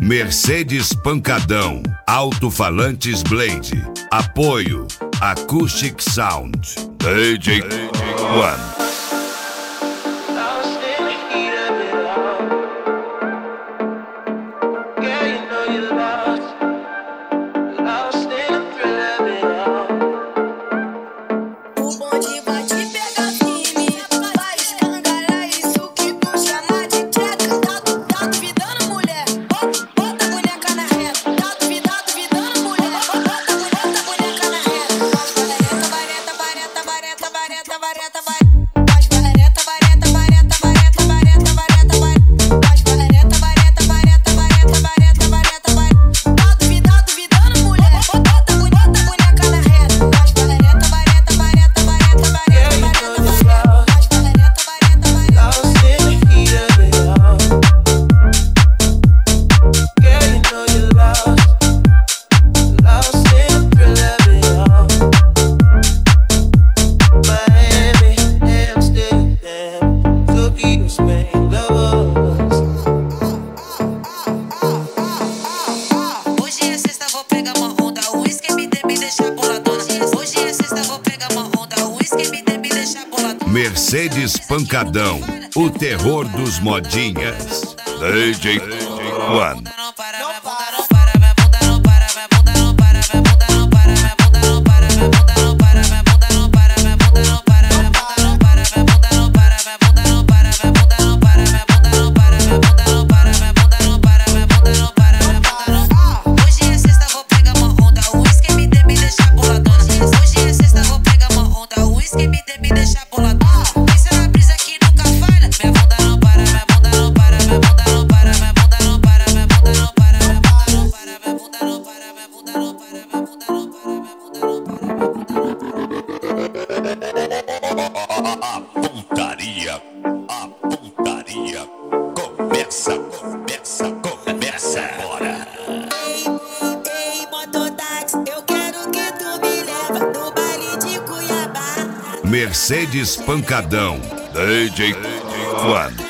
Mercedes Pancadão, alto-falantes Blade, apoio Acoustic Sound, DJ One. Mercedes Pancadão, o terror dos modinhas. DJ One. Começa agora. Ei, mototáxi, eu quero que tu me leva no baile de Cuiabá. Mercedes Pancadão, DJ One.